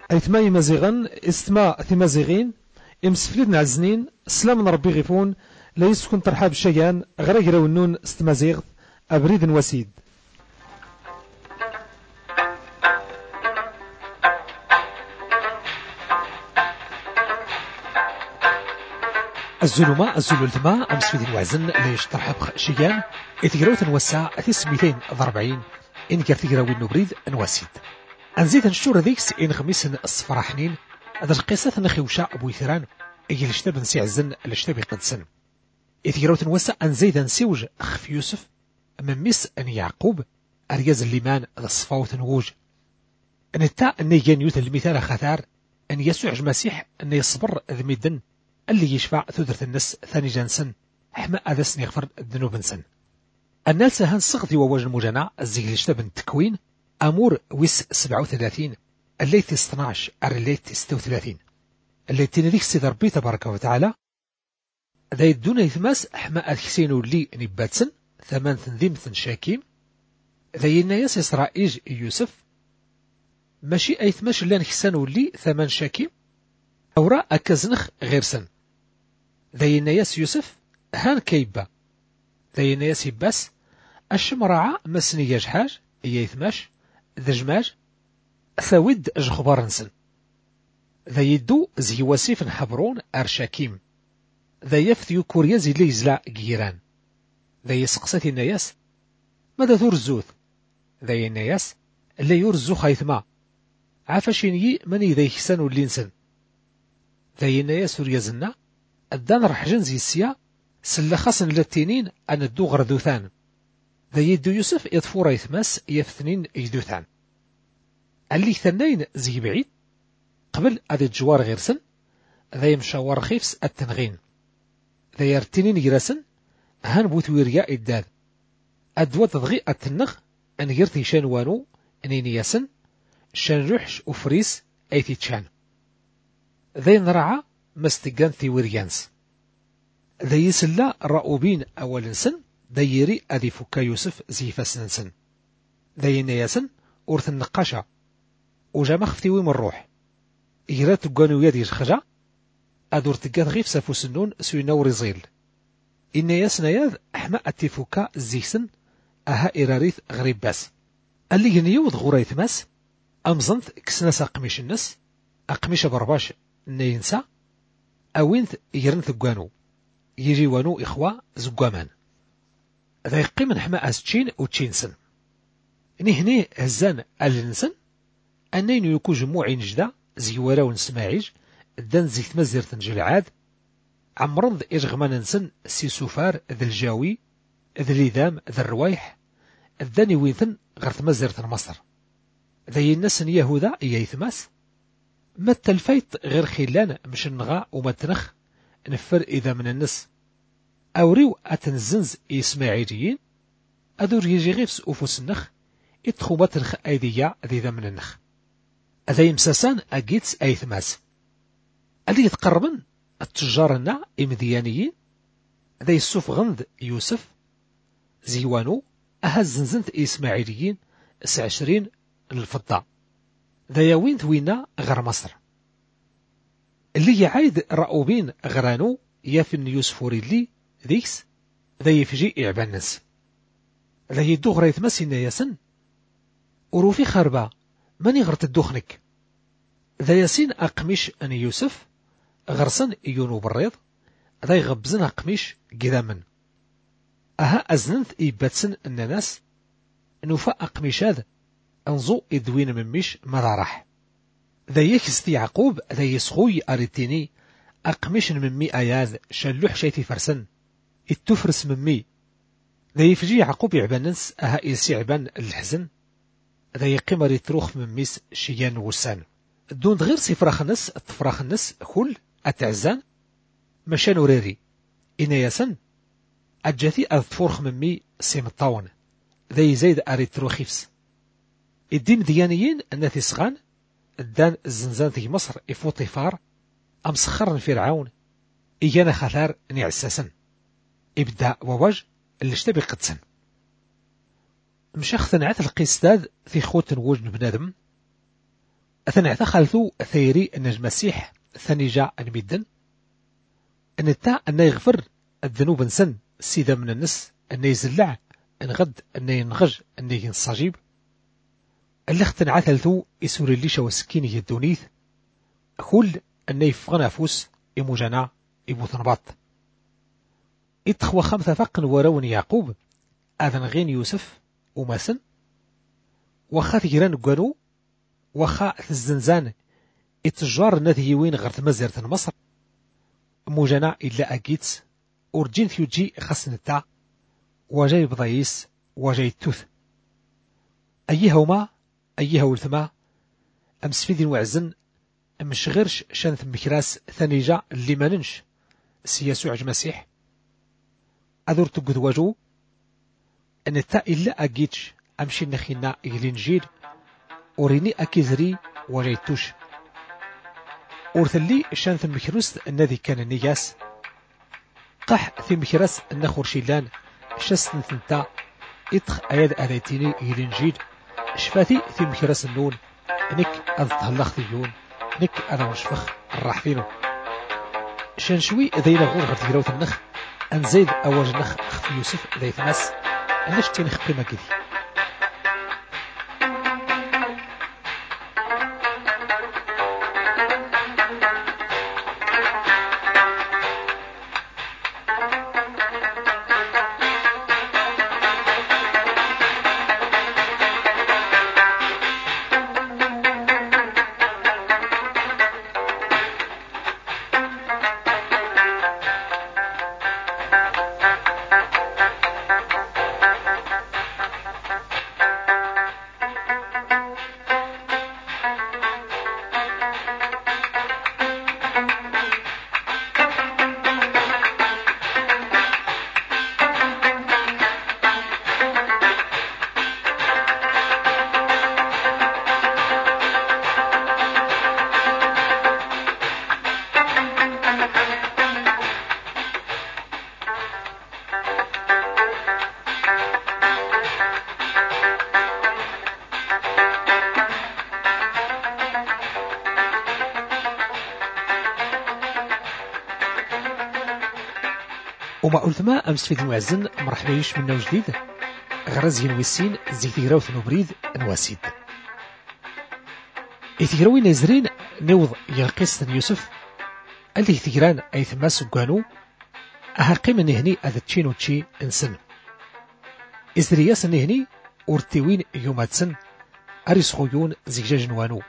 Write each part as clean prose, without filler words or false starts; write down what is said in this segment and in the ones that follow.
أيتما يمازيغن استما تمازيغين إمسفليد نعزنين سلام ربي غيفون لا يسكن ترحاب الشيان غير ونون استمازيغ أبريد وسيد. الزلمة الزلولتما أمس في الوعزن ليش ترحب شيان إتقراو تنوسع أثيس 240 إن كارتقراو النبريد نواسيد أنزيد نشور ذيكس إن خميس الصفراحنين هذا القصة نخيوشا أبو يثران إجي الشتاب نسي عزن الشتاب يقدسن إتقراو تنوسع أنزيد نسيوج أخف يوسف مميس أن يعقوب أرياز الليمان ذا الصفاوة نووج أن التا أن يجان يوث المثال خثار أن يسوع المسيح أن يصبر ذميدن اللي يشفع ثدرة الناس ثاني جانسن حما أذسن يغفر الذنوب نسن الناس هان صغذي وواج المجنع الزيغ الاشتاب التكوين أمور ويس 37 الليت 12 الليت 36 الليت نديك السيد ربي تبارك وتعالى ذا يدون يثماس حما أذكسينو اللي نباتسن ثمان تنذيم شاكيم ذا ينايس إسرائيل يوسف ماشي أيثماش اللي نكسانو اللي ثمان شاكيم أورا أكزنخ غير سن ذا ينايس يوسف هان كيبا ذا ينايس يباس الشمرعة مسني يجحاج يثماش ذا جماج ثاود أجخبار نسن ذا يدو زي واسيف نحبرون أرشاكيم ذا يفتيو كوريا زي اللي يزلع جيران ذا يسقسات الناياس ماذا ترزوث ذا يناياس اللي يرزو خايثما عافاشيني من ذا يحسن اللي نسن ذا يناياس وريازنا الدان رحجن زي السيا سلخصن للتينين أن الدوغر ذوثان ذا يدو يوسف يطفور يثماس يفتنين يجدوثان اللي ثنين زي بعيد قبل هذا الجوار غير سن ذا يمشاور خيفس التنغين ذا يرتنين يرسن هان بوتويريا الداد أدوات تضغي التنغ أن يرتي شانوانو أنين ياسن شان رحش وفريس أيتي تشان ذا ينرعى مستقان ثيوريانس ذا يسلا رأوبين أول سن ذا يري أذي فكا يوسف زي فاسنسن ذا ينياسن أورث النقاشة وجا مخفتيوي من الروح إجرات تقانو يدي الخجا أدور تقات غيف سافو سنون سوينا ورزيل إن ياسنا ياذ أحماء التفوكا زيسن أها إراريث غريب باس اللي ينيوض غوريث ماس أمزنت كسناس أقميش الناس أقميش برباش نينسا أوينث يرن ثقانو يجي وانو إخوة زقامان ذا يقيم نحماء أستشين وتشينسن هني هزان النسن أنين يكون جموعي نجدا زيورا ونسماعيج الدان زي تمزر تنجل عاد عمرض إجغمان نسن سي سوفار ذا الجاوي ذا الإذام ذا الروايح الداني ويثن غير تمزر مصر ذا ينسن يهوذا يثماس ما التلفيت غير خلان مش النغاء وما تنخ نفر إذا من النس أوريو أتنزنز إسماعيليين أدور يجي غير سؤفوس النخ إتخوبات الخ أيديا ذي من النخ أذا يمساسان أجيتس أيثماس اللي يتقربن التجارنا إمديانيين ذا يسوف غند يوسف زيوانو أهزنزنت إسماعيليين 20 الفضة ذا يوين ثوينا غير مصر اللي يعايد رأوبين غرانو يافن يوسف وريلي ذيكس ذا يفجي إعبانس ذا يدو غريث مسينا ياسن وروفي خربا من يغرت الدخنك ذا ياسين أقميش أن يوسف غرسن يونو بالريض ذا يغبزن أقميش قدامن أها أزننت إيباتسن الناس نوفا أقميش هذا أنزو إدوين مميش ماذا راح ذا يكستي يعقوب ذا يسخوي أريتيني أقميش ممي أياذ شلوح شيتي فرسن التفرس ممي ذا يفجي يعقوب يعباننس أها إيسي عبان الحزن ذا يقيم ريتروخ مميس شيان وسان دون غير سفراخنس التفراخنس كل أتعزان مشان وريري إنا ياسن أجاتي أذفورخ ممي سيمطاون ذا يزيد أريتروخيفس الدين ديانيين الناثي صغان الدان الزنزان في مصر إفوطيفار أمسخر فرعون إيانا خثار نعساسا إبدأ وواج اللي اشتبه قدسن مشاخ ثنعات القيستاد في خوت وجن بنادم أثناء خالثو ثيري النجم مسيح ثاني جاء المدن أن التا أن يغفر الذنوب نسن سيدا من النس أن يزلع أن غد أن ينغج أن ينصجيب اللي اختنع ثلثو يسور اللي شو سكيني الدونيث كل أن يفغن فوس إموجانا إبوثنباط إتخوى خمسة فقن ورون يعقوب أذن غين يوسف وماسن وخا ثيران قانو وخا الزنزان اتجار نذيوين غرت مزيرة مصر موجانا إلا أكيت أورجين ثيوجي خسنتا وجاي بضيس وجاي التوث أيهما ولثما أمس في ذي وعزن مش غيرش شانث مكراس ثانيجا اللي ما ننش سياسو عج مسيح أذور تقذ وجو أن التا إلا أكيتش أمشي نخينا إلينجيل أوريني أكيزري وجايتوش أورثلي شانث مكروس الذي كان النياس قح في مكراس النخور شيلان شسن ثنتا إتخ أياد أذيتيني إلينجيل شفاتي في مكراس النون نك أذتهلخ ثيون نك أذا وشفخ الرحفينو شنشوي ذينا غور غرتيروت النخ أنزيد أواج النخ أخف يوسف ذي ثماس النشتي نخ قيمة كذي وما قلتما أمس في المعزن مرحبا يش منا وجديد غرز ينويسين زي تيراوث نبريد نواسيد يتيراوين يزرين نوض يلقيس يوسف اللي يتيران أي ثماس وقانو أهاقي من هني أذا تشين وتشي انسن إزرياس نهني أورتيوين يوماتسن أريس خويون زيجاج نوانو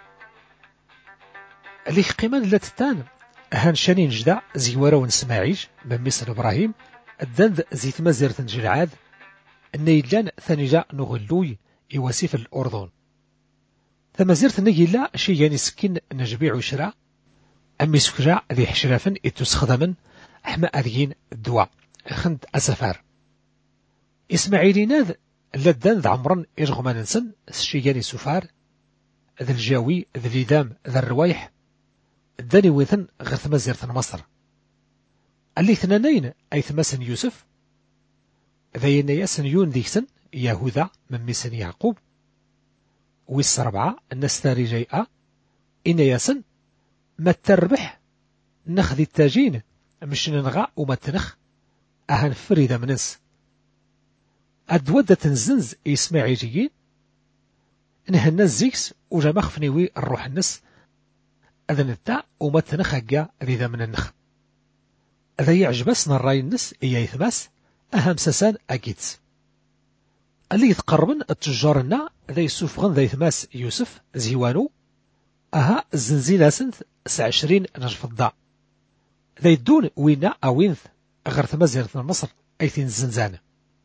اللي قيمان لاتتان هان شانين جدا زيوارا ونسماعيج من مصر إبراهيم الدند زيت مزيرة جلعاد النيلان ثانيجا نغلوي يواسيف الأردن ثمزيرة النيلا شي يعني سكين نجبيع وشراء أمي سكرا ذي حشرافن اتسخدمن أحما أذيين الدواء خند أسفار إسماعيليناذ لدان ذا عمرا إرغمان نسن سشي يعني سفار ذا الجاوي ذا الإدام ذا الروايح الداني ويثن غير ثمزيرة مصر اللي ثنانين أي ثماسن يوسف ذا ياسن يون ديكسن يهوذا من ميسن يعقوب والسربعة الناس ثاري جيئة إن ياسن ما تربح نخذ التاجين مش ننغى وما تنخ أهان فريدة منس أدودة تنزنز إسماعيليين إنها الناس زيكس وجمخ فنيوي الروح النس أذن التاء وما تنخ هكا ريدة من النخ أذا يعجبسنا الرأي النس إيا يثباس أهم سسان أكيدس اللي يتقربن التجارنا ذا يسوفغن ذا يثماس يوسف زيوانو أها الزنزيلة سنت 20 نجف الضاء ذا يدون وينا أوينث غير ثمازيرة مصر أيثين الزنزانة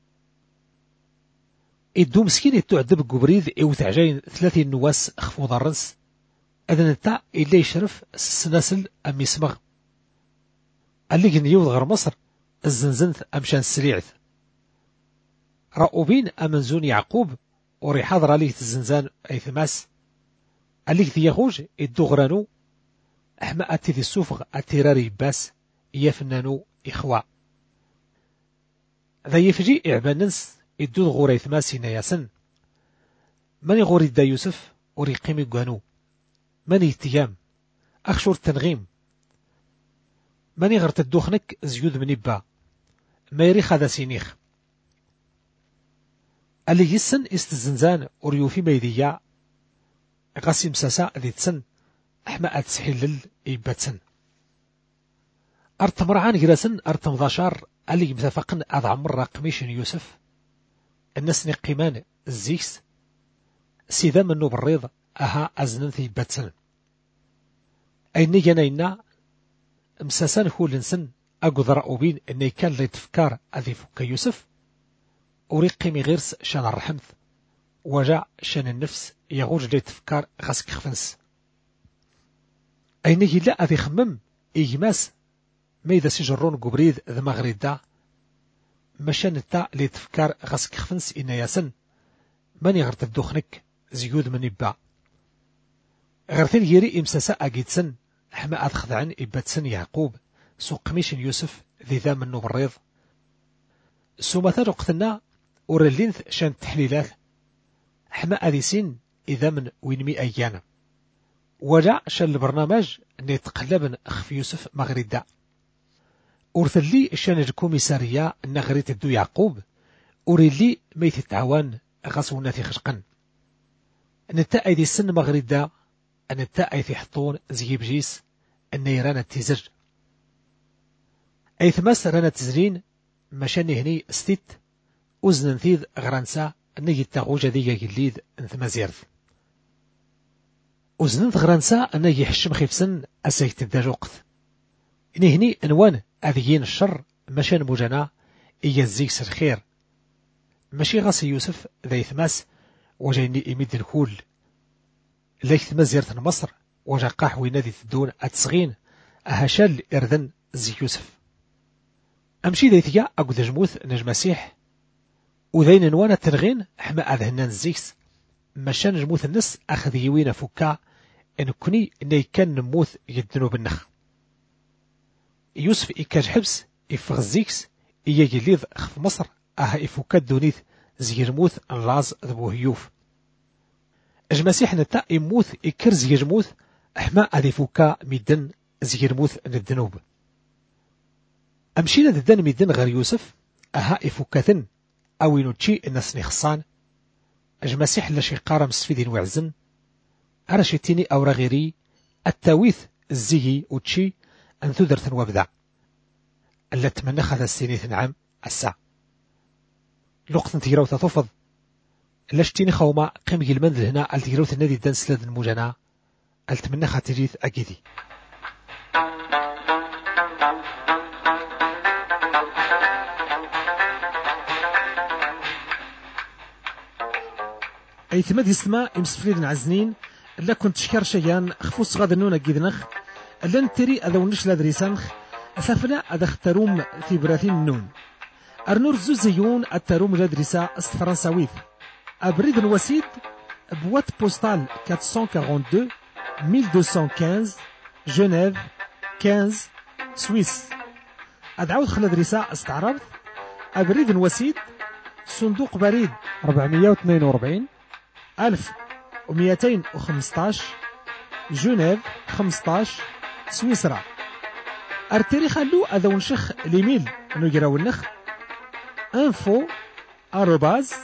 يدو مسكين يتعذب قبريد يوثعجين 30 نواس خفوض الرنس أذن التاء إلا يشرف السناسل أم يسمغ اللي جنيوض غير مصر الزنزنث أمشان السريعث رأوبين أمنزون يعقوب وري حاضر عليه الزنزان أي ثماس اللي ثياخوج الدغرانو أحما أتي ذي السوفغ أتيراري باس يفنانو إخوة ذا يفجي إعباننس الدود غوري ثماسي نياسن من يغوري دا يوسف وري قيمي قانو ماني تيام أخشور التنغيم ماني غير تدوخنك زيود من إبا ما يريخ هذا سينيخ اللي يسن استزنزان وريوفي ميديا غاسي مساسا ذي تسن أحما أتسحلل إباتسن أرتمرعان جراسن أرتمضاشار اللي يمتفقن أضعم مرة قميشن يوسف الناس نقيمان الزيكس سيدا منو بالريض أها أزنن في باتسن أي نيجانينا مساسان هو لنسن أقدر أبين أني كان لي تفكار أذي فك يوسف وريقي غيرس شان الرحمث وجاء شان النفس يغوج لي تفكار غاسك خفنس أي نيجي لا أذي خمم إيجماس ميدا سيجرون قبريد ذا مغريد دا مشان التا لي تفكار غاسك خفنس إنا ياسن ماني غير تدوخنك زيود من إبا غيرتين يري إمساسا أجيتسن حما أدخذ عن إباتسن يعقوب سوق ميشن يوسف ذي ذا منو بالريض سومثال وقتنا ورلينث شان تحليلات حما أذيسين إذا من وينمي أيانا وجع شان البرنامج نتقلب أخف يوسف مغريدا ورثلي شان الكوميسارية نغريت الدو يعقوب وريلي ميت التعوان غاسونا في خشقا نتا أيدي السن مغريدا نتا أي في حطون زي بجيس النيران التزج أي ثماس رانا تزرين مشاني هني ستيت وزن نثيذ غرانسا نجي تغوجة ديجا جليد انثما زيرث وزن غرانسا نجي حشم خيفسن أسيت الدجوقت إني هني أنوان أذيين الشر مشان مجانا إيا الزيكس الخير ماشي غاسي يوسف ذي ثماس وجايني إميد الكول ليث مزيرة مصر وجا قاحوي نادي تدون أتصغين أهشال إرذن زي يوسف أمشي ذيتيا أقود جموث نج مسيح وذين نوانا تنغين حما أذهنان الزيكس مشان جموث النس أخذ يوين فكا إن كني إني كان نموث يدنو بالنخ يوسف إكاج حبس إفغ الزيكس إيا جليذ خف مصر أها إفكا دونيث زي جموث اللاز ذبو هيوف المسيح نتا يموث إكر زي جموث أحما أذي فكا ميدن زي جموث الذنوب أمشينا ددان ميدن غير يوسف أها إفكاثن أو ينوتشي الناس نخصان المسيح لشي قارم سفيدين وعزن أرشيتيني أو رغيري التاويث الزيهي وتشي أن تدرثن وابدع ألا تمنى خذ السنين عام الساعة لقطن تيراو تطفض لاشتيني خوما قيم المنزل هنا التيراوث النادي دان سلاد المجانا التمنى خاتجيث أكيدي أي ثماد يسمى إمسفريد عزنين لا كنت شكر شيان خفوص غاد النونة جيدنخ ألا نتري أذا ونش لا دريسانخ أثافنا أذا اختاروم في براثين النون أرنور زوزيون التاروم جادريسا فرنساويث أبريد الوسيد بوات بوستال 442 1215 جنيف 15 سويس أدعوذ خلال رساء استعرض أبريد الوسيد صندوق بريد 442 1215 جنيف 15 سويسرا أرتري خلو أذا ونشخ ليميل نجراو النخ info arrobase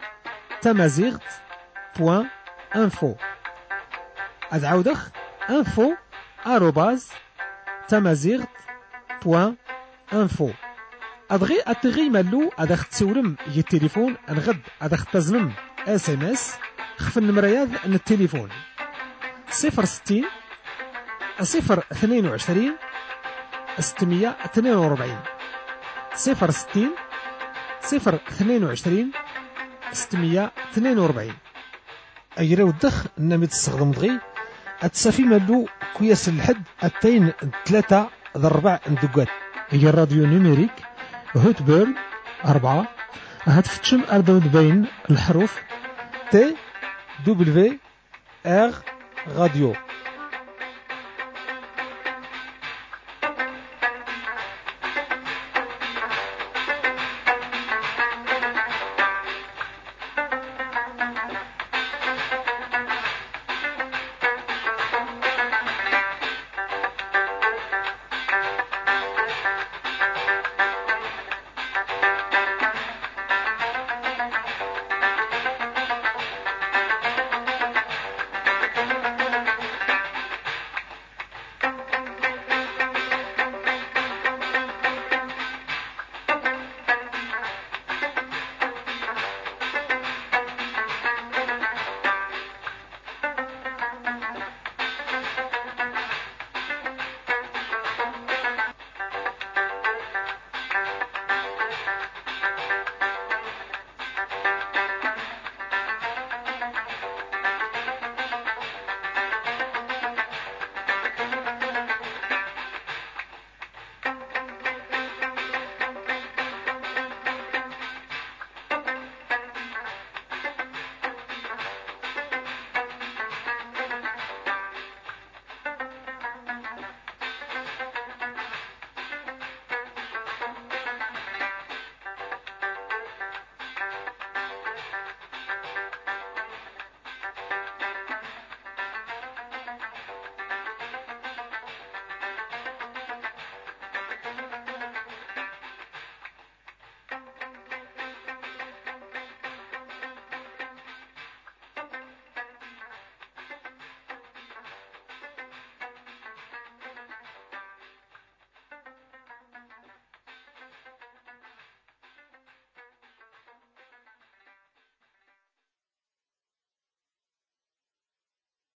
tamazirt.info أدعودخ info arrobase tamazirt.info أدغي أتغي مالو أدخ تسورم التليفون أنغد أدخ تزنم SMS خف النمرياض أن التليفون 060 022 642 060 022 642 أجراو الدخ نمي تستخدم دغي أتسافي مالو كوياس الحد أتين 3 ضربع ندقات هي الراديو نيميريك هوت بيرل 4 هتفتشم أردو بين الحروف T W R راديو